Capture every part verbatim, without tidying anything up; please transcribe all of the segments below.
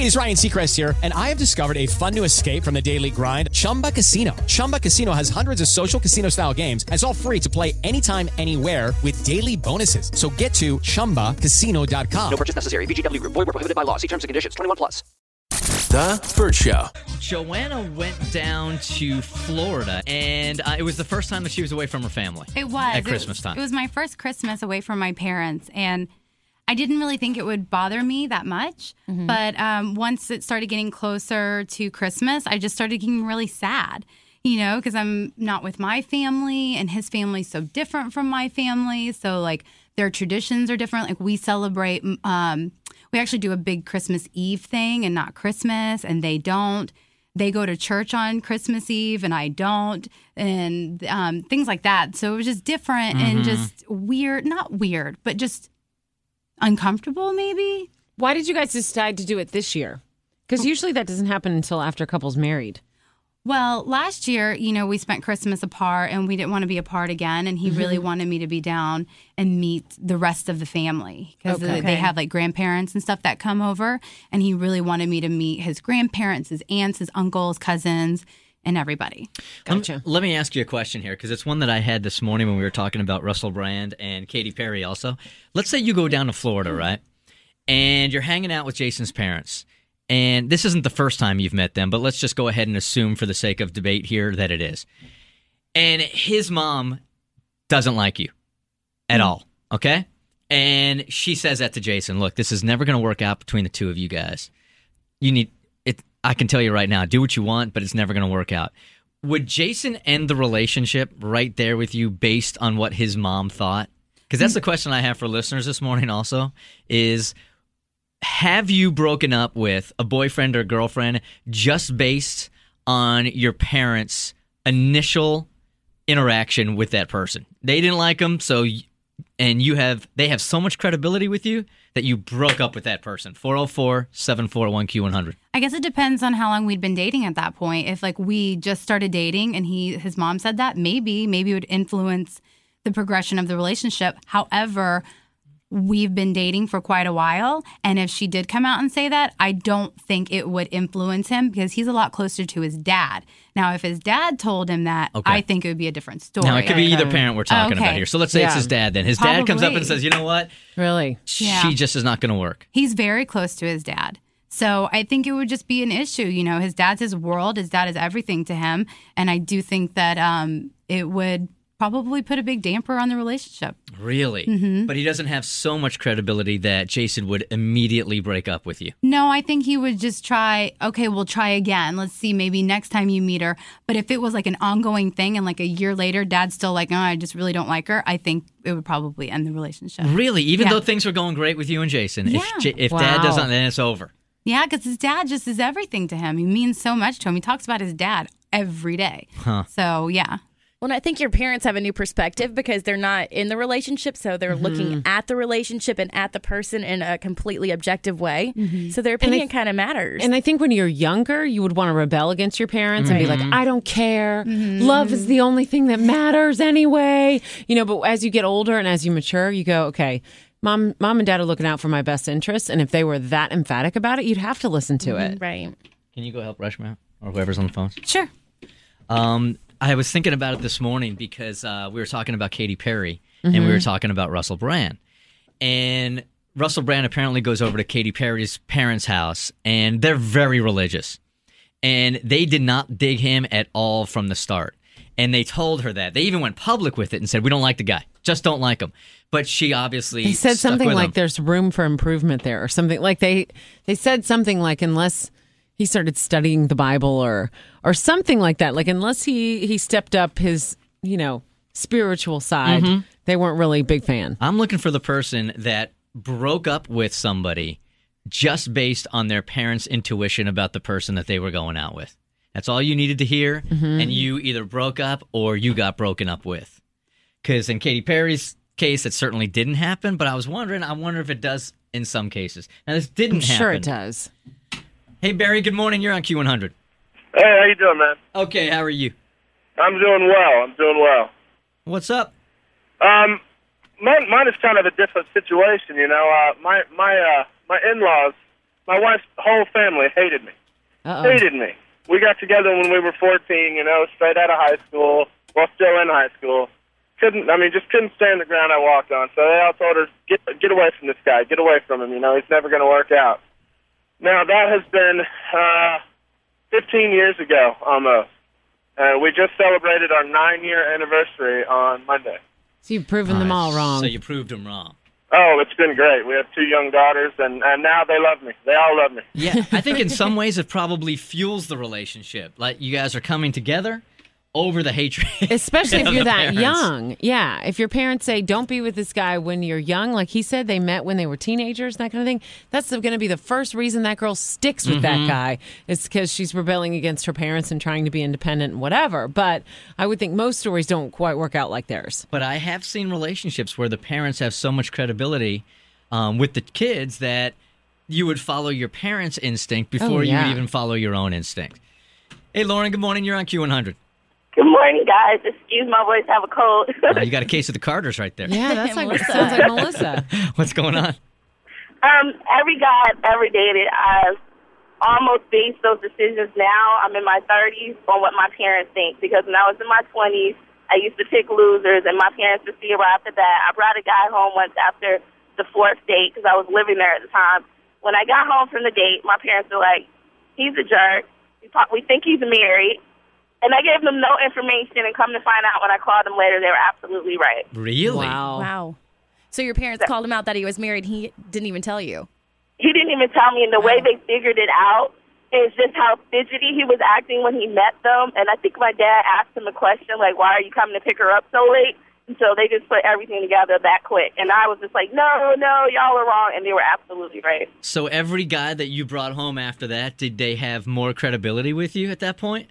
Hey, it's Ryan Seacrest here, and I have discovered a fun new escape from the daily grind, Chumba Casino. Chumba Casino has hundreds of social casino-style games, and it's all free to play anytime, anywhere with daily bonuses. So get to chumba casino dot com. No purchase necessary. V G W Group. Void where prohibited by law. See terms and conditions. twenty-one plus. The Burt Show. Joanna went down to Florida, and uh, it was the first time that she was away from her family. It was. At Christmas it, time. It was my first Christmas away from my parents, and I didn't really think it would bother me that much. Mm-hmm. But um, once it started getting closer to Christmas, I just started getting really sad, you know, because I'm not with my family, and his family's so different from my family. So, like, their traditions are different. Like, we celebrate... Um, We actually do a big Christmas Eve thing and not Christmas, and they don't. They go to church on Christmas Eve, and I don't, and um, things like that. So it was just different mm-hmm. and just weird. Not weird, but just uncomfortable, maybe. Why did you guys decide to do it this year? Because usually that doesn't happen until after a couple's married. Well, last year, you know, we spent Christmas apart, and we didn't want to be apart again. And he mm-hmm. really wanted me to be down and meet the rest of the family because okay. they have like grandparents and stuff that come over. And he really wanted me to meet his grandparents, his aunts, his uncles, cousins, and everybody. Gotcha. Um, let me ask you a question here, because it's one that I had this morning when we were talking about Russell Brand and Katy Perry also. Let's say you go down to Florida, mm-hmm. right? And you're hanging out with Jason's parents. And this isn't the first time you've met them, but let's just go ahead and assume for the sake of debate here that it is. And his mom doesn't like you at mm. all, okay? And she says that to Jason, look, this is never going to work out between the two of you guys. You need it. I can tell you right now, do what you want, but it's never going to work out. Would Jason end the relationship right there with you based on what his mom thought? Because that's the question I have for listeners this morning also, is... have you broken up with a boyfriend or girlfriend just based on your parents' initial interaction with that person? They didn't like them, so and you have they have so much credibility with you that you broke up with that person. four oh four, seven four one, Q one hundred. I guess it depends on how long we'd been dating at that point. If like we just started dating and he his mom said that, maybe maybe it would influence the progression of the relationship. However, we've been dating for quite a while, and if she did come out and say that, I don't think it would influence him because he's a lot closer to his dad. Now, if his dad told him that, okay. I think it would be a different story. Now, it could be either parent we're talking okay. about here. So let's say yeah. it's his dad then. His Probably. dad comes up and says, you know what? Really? She yeah. just is not going to work. He's very close to his dad. So I think it would just be an issue. You know, his dad's his world. His dad is everything to him. And I do think that um, it would probably put a big damper on the relationship. Really? Mm-hmm. But he doesn't have so much credibility that Jason would immediately break up with you. No, I think he would just try, okay, we'll try again. Let's see, maybe next time you meet her. But if it was like an ongoing thing and like a year later, dad's still like, oh, I just really don't like her, I think it would probably end the relationship. Really? Even yeah. though things were going great with you and Jason? Yeah. If, J- if wow. dad doesn't, then it's over. Yeah, because his dad just is everything to him. He means so much to him. He talks about his dad every day. Huh. So, yeah. Well, I think your parents have a new perspective because they're not in the relationship, so they're mm-hmm. looking at the relationship and at the person in a completely objective way. Mm-hmm. So their opinion kind of matters. And I think when you're younger, you would want to rebel against your parents mm-hmm. and be like, I don't care. Mm-hmm. Love is the only thing that matters anyway. You know, but as you get older and as you mature, you go, okay, mom, mom and dad are looking out for my best interests. And if they were that emphatic about it, you'd have to listen to mm-hmm. it. Right. Can you go help Reshma out? Or whoever's on the phone? Sure. Um... I was thinking about it this morning because uh, we were talking about Katy Perry mm-hmm. and we were talking about Russell Brand. And Russell Brand apparently goes over to Katy Perry's parents' house, and they're very religious. And they did not dig him at all from the start. And they told her that. They even went public with it and said, we don't like the guy. Just don't like him. But she obviously They said stuck something with like him. there's room for improvement there or something. Like they, they said something like unless he started studying the Bible or or something like that. Like unless he, he stepped up his, you know, spiritual side, mm-hmm. they weren't really a big fan. I'm looking for the person that broke up with somebody just based on their parents' intuition about the person that they were going out with. That's all you needed to hear, mm-hmm. and you either broke up or you got broken up with. Because in Katy Perry's case, it certainly didn't happen, but I was wondering, I wonder if it does in some cases. Now, this didn't I'm happen. sure it does. Hey, Barry, good morning. You're on Q one hundred. Hey, how you doing, man? Okay, how are you? I'm doing well. I'm doing well. What's up? Um, mine, mine is kind of a different situation, you know. Uh, my my uh, my in-laws my wife's whole family hated me. Uh-oh. Hated me. We got together when we were fourteen, you know, straight out of high school, well, still in high school. Couldn't, I mean, just couldn't stand the ground I walked on. So they all told her, get, get away from this guy, get away from him, you know, he's never going to work out. Now, that has been uh, fifteen years ago, almost. Uh, we just celebrated our nine-year anniversary on Monday. So you've proven them all wrong. So you proved them wrong. Oh, it's been great. We have two young daughters, and, and now they love me. They all love me. Yeah, I think in some ways it probably fuels the relationship. Like you guys are coming together over the hatred. Especially if of you're the that parents. young. Yeah. If your parents say, don't be with this guy when you're young, like he said, they met when they were teenagers, that kind of thing. That's going to be the first reason that girl sticks with Mm-hmm. that guy is because she's rebelling against her parents and trying to be independent and whatever. But I would think most stories don't quite work out like theirs. But I have seen relationships where the parents have so much credibility um, with the kids that you would follow your parents' instinct before Oh, you yeah. would even follow your own instinct. Hey, Lauren, good morning. You're on Q one hundred. Good morning, guys. Excuse my voice, I have a cold. Uh, you got a case of the Carters right there. Yeah, that's like, Melissa. sounds like Melissa. What's going on? um, every guy I've ever dated, I've almost based those decisions now. I'm in my thirties on what my parents think, because when I was in my twenties, I used to pick losers, and my parents would see right after that. I brought a guy home once after the fourth date because I was living there at the time. When I got home from the date, my parents were like, he's a jerk. We, pro- we think he's married. And I gave them no information, and come to find out when I called them later, they were absolutely right. Really? Wow. Wow. So your parents called him out that he was married. He didn't even tell you. He didn't even tell me, and the way they figured it out is just how fidgety he was acting when he met them. And I think my dad asked him a question, like, why are you coming to pick her up so late? And so they just put everything together that quick. And I was just like, no, no, y'all are wrong. And they were absolutely right. So every guy that you brought home after that, did they have more credibility with you at that point?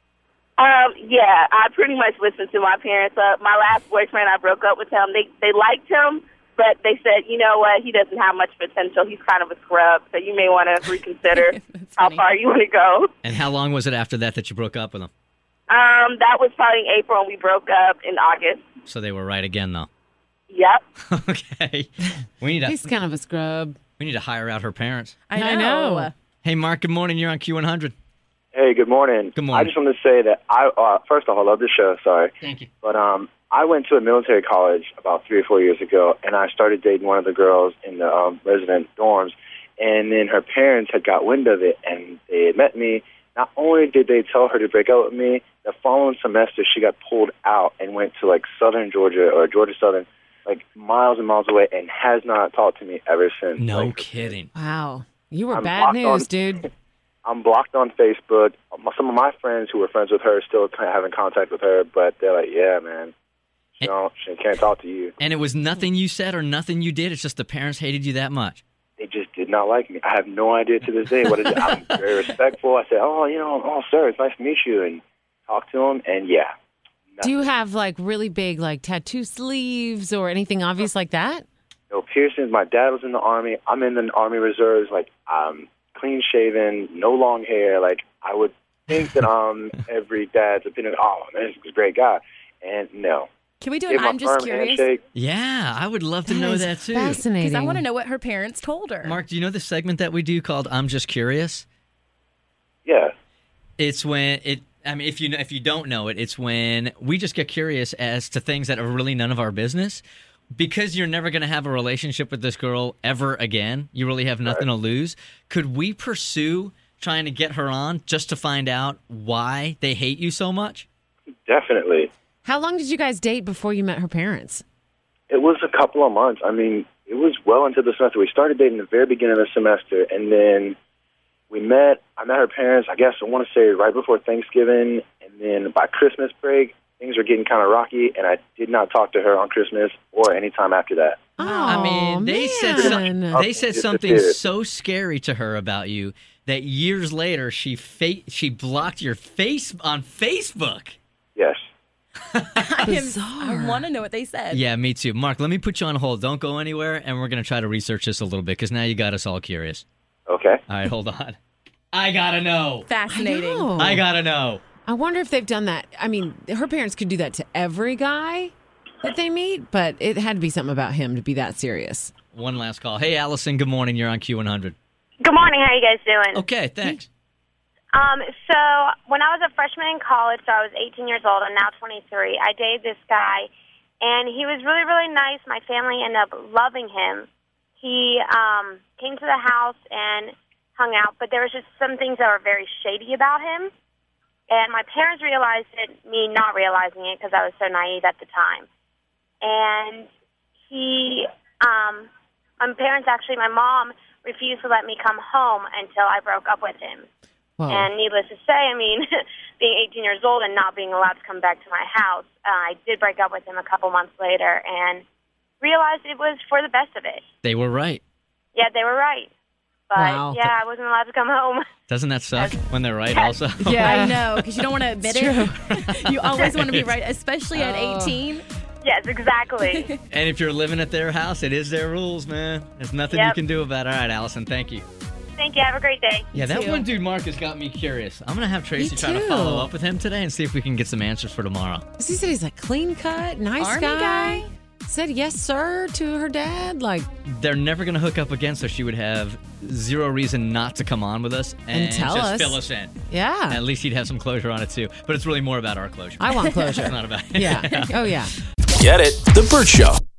Um, yeah, I pretty much listened to my parents. Uh, my last boyfriend, I broke up with him. They they liked him, but they said, you know what, he doesn't have much potential. He's kind of a scrub, so you may want to reconsider how funny. far you want to go. And how long was it after that that you broke up with them? Um, that was probably in April, and we broke up in August. So they were right again, though. Yep. Okay. We need to He's kind of a scrub. we need to hire out her parents. I know. I know. Hey, Mark. Good morning. You're on Q one hundred. Hey, good morning. Good morning. I just want to say that I, uh, first off, I love the show. Sorry, Thank you. but um, I went to a military college about three or four years ago, and I started dating one of the girls in the um, resident dorms, and then her parents had got wind of it, and they had met me. Not only did they tell her to break up with me, the following semester she got pulled out and went to like Southern Georgia or Georgia Southern, like miles and miles away, and has not talked to me ever since. No Like, kidding. Wow. You were I'm bad blocked news, on- dude. I'm blocked on Facebook. Some of my friends who were friends with her still kind of having contact with her, but they're like, "Yeah, man, she don't, she can't talk to you." And it was nothing you said or nothing you did. It's just the parents hated you that much. They just did not like me. I have no idea to this day what it is. I'm very respectful. I said, "Oh, you know, oh, sir, it's nice to meet you," and talk to him, and yeah. Do you have like really big like tattoo sleeves or anything obvious like that? No piercings. My dad was in the Army. I'm in the Army Reserves. Like, um, clean shaven, no long hair. Like, I would think that um every dad's opinion. Oh man, this is a great guy, and no. Can we do an Give my I'm just firm curious? handshake. Yeah, I would love to know is that too. Fascinating. Because I want to know what her parents told her. Mark, do you know the segment that we do called I'm Just Curious? Yeah. It's when it I mean if you if you don't know it, it's when we just get curious as to things that are really none of our business. Because you're never going to have a relationship with this girl ever again, you really have nothing to lose. Could we pursue trying to get her on just to find out why they hate you so much? Definitely. How long did you guys date before you met her parents? It was a couple of months. I mean, it was well into the semester. We started dating the very beginning of the semester, and then we met. I met her parents, I guess, I want to say right before Thanksgiving, and then by Christmas break, things were getting kind of rocky, and I did not talk to her on Christmas or any time after that. Oh, I mean, they said man. some, they said Just something disappeared. so scary to her about you that years later she fa- she blocked your face on Facebook. Yes. I, am- Bizarre. I want to know what they said. Yeah, me too. Mark, let me put you on hold. Don't go anywhere, and we're going to try to research this a little bit because now you got us all curious. Okay. All right, hold on. I got to know. Fascinating. Oh. I got to know. I wonder if they've done that. I mean, her parents could do that to every guy that they meet, but it had to be something about him to be that serious. One last call. Hey, Allison, good morning. You're on Q one hundred. Good morning. How you guys doing? Okay, thanks. Um, so when I was a freshman in college, so I was eighteen years old. I'm now twenty-three. I dated this guy, and he was really, really nice. My family ended up loving him. He um, came to the house and hung out, but there was just some things that were very shady about him. And my parents realized it, me not realizing it because I was so naive at the time. And he, um, my parents actually, my mom refused to let me come home until I broke up with him. Whoa. And needless to say, I mean, being eighteen years old and not being allowed to come back to my house, uh, I did break up with him a couple months later and realized it was for the best of it. They were right. Yeah, they were right. But, Wow. yeah, I wasn't allowed to come home. Doesn't that suck when they're right Yes. also? Yeah, I know, because you don't want to admit it. You always want to be right, especially at Oh. eighteen. Yes, exactly. And if you're living at their house, it is their rules, man. There's nothing you Yep. can do about it. All right, Allison, thank you. Thank you. Have a great day. Yeah, that too. one dude, Marcus, got me curious. I'm going to have Tracy Me try to too. follow up with him today and see if we can get some answers for tomorrow. He said he's like clean cut, nice Army guy. guy? Said yes, sir, to her dad. Like, They're never going to hook up again, so she would have zero reason not to come on with us and, And tell just us. fill us in. yeah. At least she'd have some closure on it, too. But it's really more about our closure. I want closure. It's not about yeah. Oh, yeah. Get it? The Burt Show.